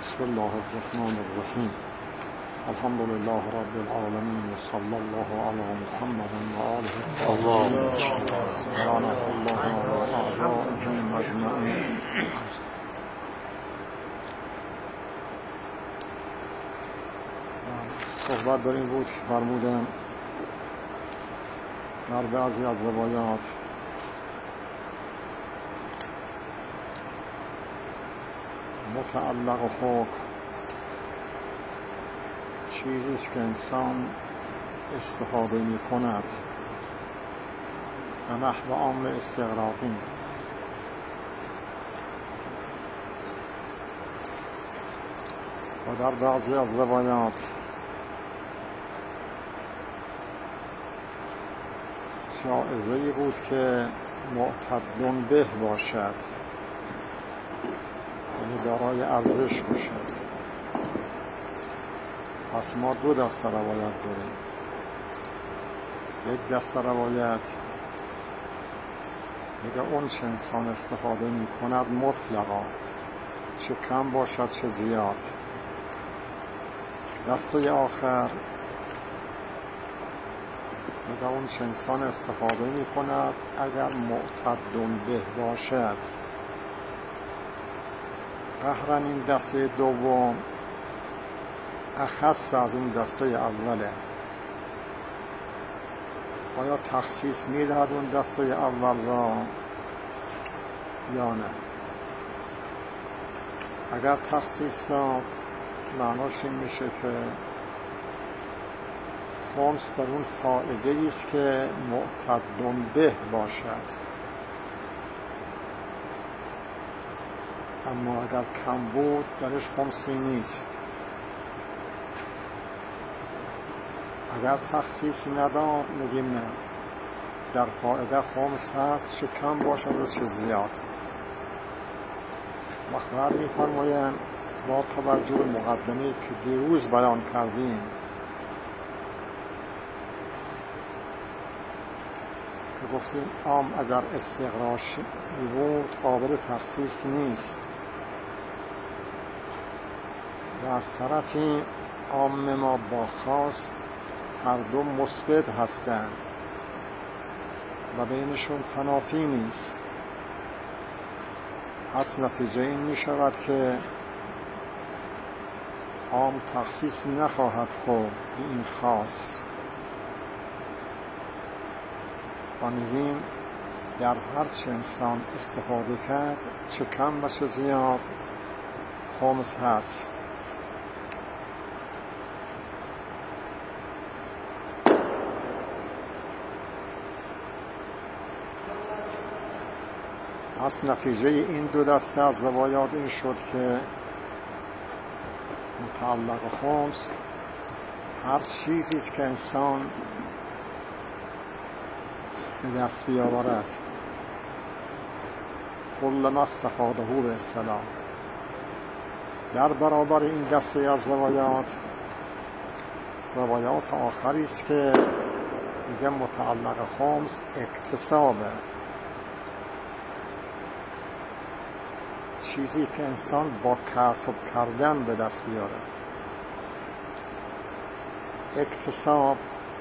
بسم الله الرحمن الرحیم. الحمد لله رب العالمین و صلی الله علی محمد و آله سبحانه الله و اعدائهم اجمعین. صحبت در این بود که فرمودم در بعضی از روایات متعلق و حکم چیزیست که انسان استفاده می کند به نحو عام استغراقی، و در بعضی از روایات جایزه‌ای بود که معتد به باشد، یعنی دارای ارزش باشد. پس ما دو دسته روایت داریم. یک دسته روایت میگه اون چه انسان استفاده می کند مطلقا، چه کم باشد چه زیاد. دسته آخر میگه اون چه انسان استفاده می کند اگر معتد به باشد. قهرن این دسته دوم اخص از اون دسته اوله. آیا تخصیص میدهد اون دسته اول را یا نه؟ اگر تخصیص داد معناش این میشه که خمس در اون فائده است که معتد به باشد، اما اگر کم بود درش خمسی نیست. اگر تخصیص نداد میگیم نه، در فائده خمس هست، چه کم باشد و چه زیاد. وقت بعد میفرمایند با توجه به مقدمه‌ای که دیروز بیان کردیم که گفتیم عام اگر استقراشی بود قابل تخصیص نیست، و از طرفی عام ما با خاص هر دو مثبت هستند و بینشون تنافی نیست. پس نتیجه این می شود که عام تخصیص نخواهد خورد به این خاص، و میگیم در هر چه انسان استفاده کرد چه کم و چه زیاد خمس هست. پس نتیجه این دو دسته از روایات این شد که متعلق خمس هر چیزی که انسان به دست بیاورد، کل ما استفاده به اصطلاح. در برابر این دسته از روایات آخری است که میگه متعلق خمس اکتسابه، چیزی که انسان با کسب کردن به دست بیاره. اکتساب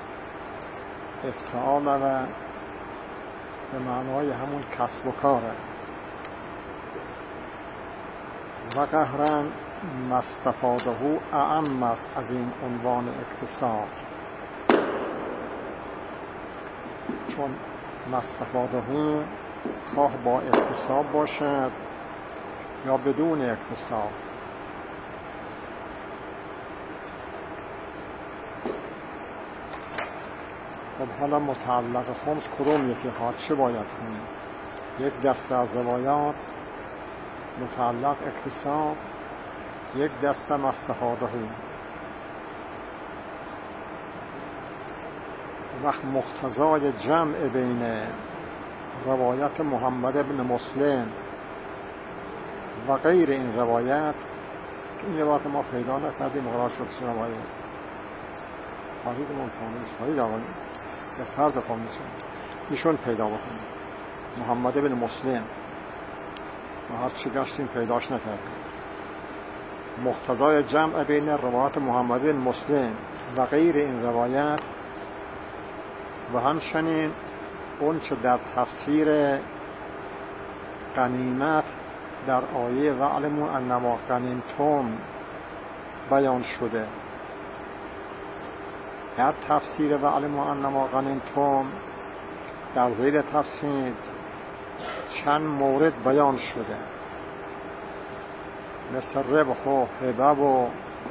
افتعال و به معنای همون کسب و کاره. و قهرن مستفاده اعم است از این عنوان اکتساب، چون مستفاده خواه با اکتساب باشد یا بدون اکتساب. خب حالا متعلق خمس کدوم یکی خواهد، چه باید کنیم؟ یک دسته از روایات متعلق اکتساب، یک دسته مستفاده وقت مقتضای جمع بین روایت محمد ابن مسلم و غیر این روایت، این روایت ما پیدا نکردیم، مقرار شد روایت فرید منفانش فرید آقایی به فرد خواهمیشون ایشون پیدا بکنیم. محمد ابن مسلم و هر چی گشتیم پیداش نکردیم. مقتضای جمع بین روایات محمد بن مسلم و غیر این روایت و همچنین اون چه در تفسیر غنیمت در آیه واعلموا انما غنیمتم بیان شده. در تفسیر واعلموا انما غنیمتم در زیر تفسیر چند مورد بیان شده، مثل ربح و هبه و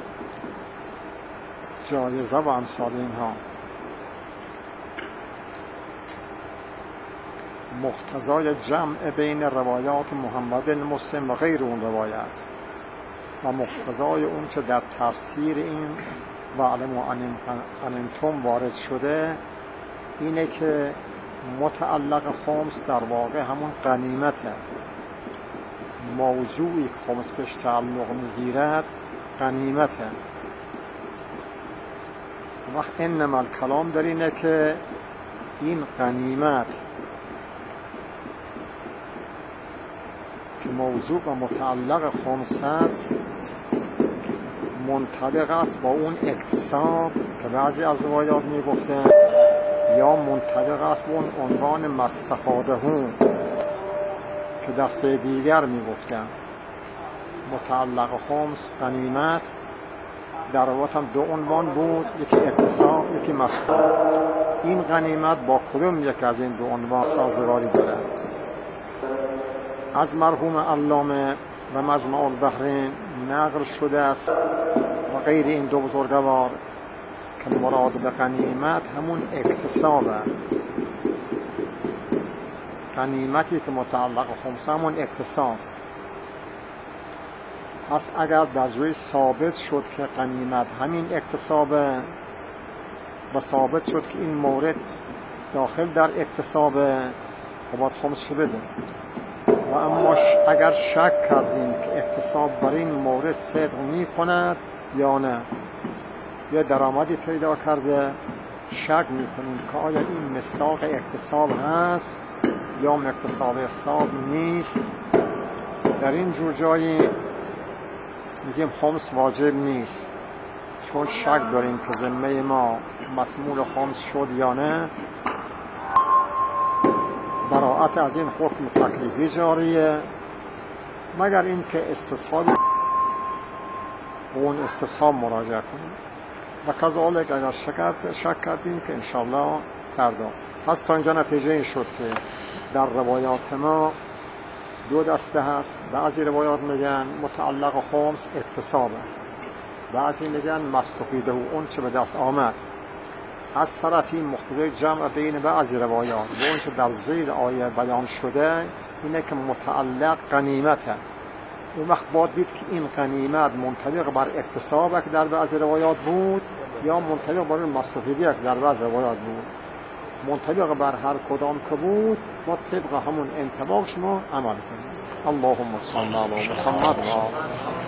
جایزه و امثال اینها. مقتضای جمع بین روایات محمد بن مسلم و غیر اون روایت و مقتضای اون که در تفسیر این واعلموا انتم وارد شده اینه که متعلق خمس در واقع همون غنیمته. موضوعی که خمس بهش تعلق میگیرد غنیمته. وقت انما الکلام در اینه که این غنیمت که موضوع و متعلق خمس هست منطبق است با اون اکتساب که بعضی از روایات میگفتن، یا منطبق است با اون عنوان مستفادهون که دسته دیگر میگفتن. متعلق خمس غنیمت در روایات هم دو عنوان بود، یکی اکتساب یکی مستفاد. این غنیمت با کدوم یک از این دو عنوان سازگاری داره؟ از مرحوم علامه و مجمع البحرین نقل شده است و غیر این دو بزرگوار که مراد به غنیمت همون اکتسابه. غنیمتی که متعلق خمس همون اکتساب. پس اگر در جوی ثابت شد که غنیمت همین اکتسابه و ثابت شد که این مورد داخل در اکتسابه و باید خمس بده. و اما اگر شک کردیم که اکتساب بر این مورد صدق می کند یا نه، یا درآمدی پیدا کرده، شک می کنیم که آیا این مصداق اکتساب هست یا اکتساب حساب نیست. در این جور جایی میگیم خمس واجب نیست، چون شک داریم که ذمه ما مسمول خمس شد یا نه. براءت از این حکم تکلیفی جاریه، مگر این که استصحاب اون استصحاب مراجعه کنیم. و کذالک اگر شک کردیم که انشاءالله فردا. پس تا اینجا نتیجه این شد که در روایات ما دو دسته هست. بعضی روایات میگن متعلق خمس اکتسابه، بعضی میگن مستفیده و اون چه به دست آمد. از طرفی مقتضای جمع بین بعضی روایات و اون چه در زیر آیه بیان شده اینه که متعلق غنیمته. اون وقت باید دید که این غنیمت منطبق بر اکتسابه که در بعضی روایات بود یا منطبق بر این مستفیده که در بعضی روایات بود. منطبق بر هر کدام که بود با طبق همون انطباق شما عمل کنید. اللهم صل علی محمد و